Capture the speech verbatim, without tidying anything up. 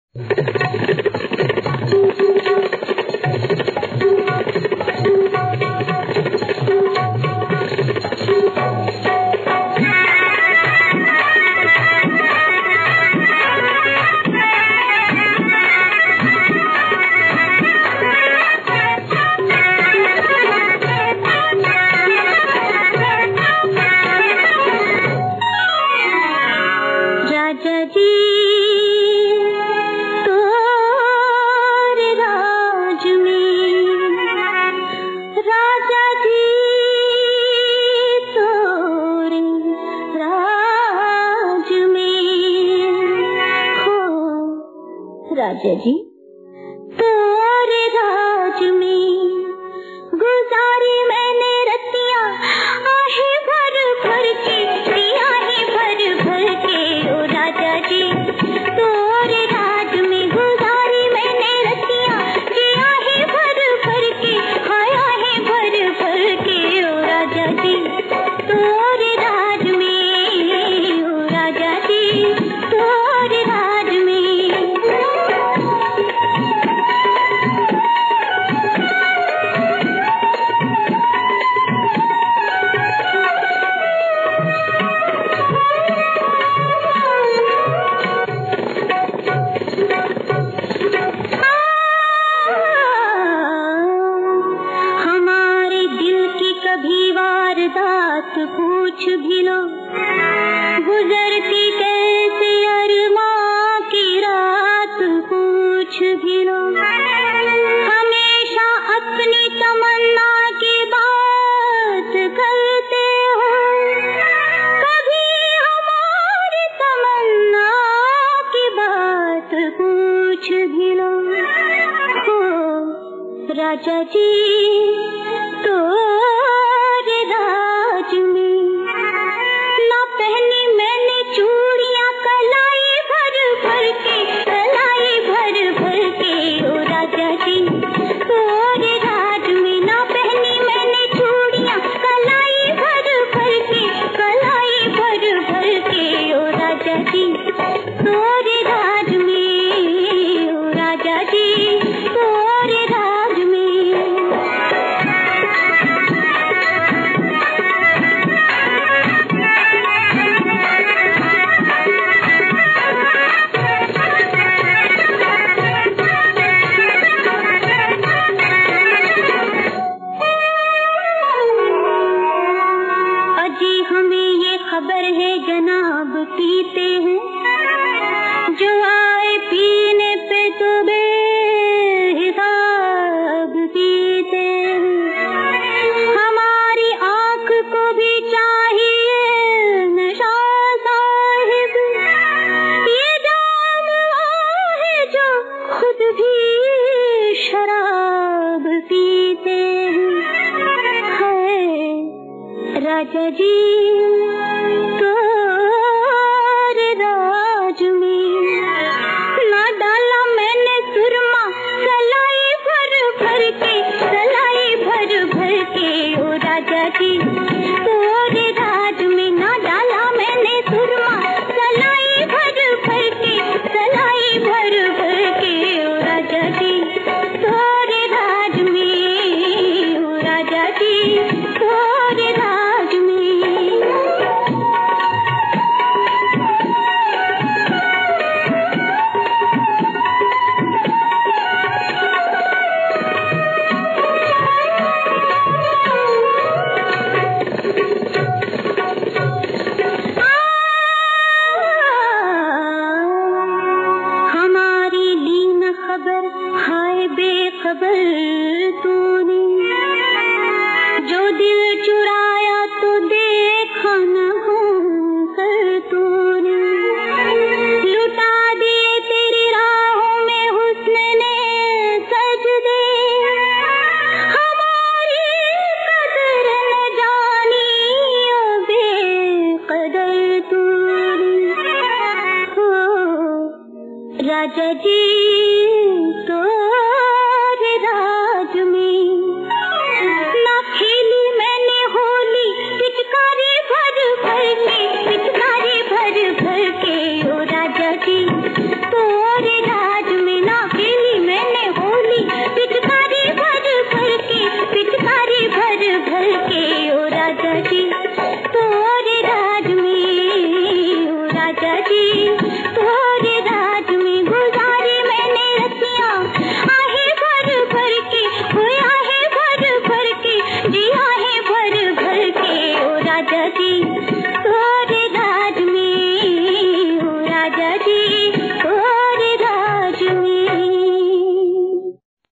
राजा जी तोरे राज में गुजारी मैंने रतिया आहे भर भर के आहे भर भर के ओ राजा जी तोरे राज में गुजारी मैंने रतिया आहे भर भर के आहे भर भर के ओ राजा जी तोरे राज में ओ राजा जी तोरे राज में पूछ भी लो गुजरती कैसे अरमां की रात पूछ भी लो हमेशा अपनी तमन्ना की बात करते हो कभी हमारी तमन्ना की बात पूछ भी लो हो राजा जी तो पीते हैं जो आए पीने पे तो बेहिसाब पीते हैं हमारी आँख को भी चाहिए नशा साहिब ये जाम है जो खुद भी शराब पीते हैं है राजा जी राजा जी तोरे राज में ना खेली मैंने होली पिचकारी भर भर के पिचकारी भर भर के ओ राजा जी तोरे राज राजा जी तोरे राज में, ओ राजा जी तोरे राज में गुजारी मैंने रतियां आहे भर भर के, खोया है भर भर के, जिया है भर भर के, ओ राजा जी तोरे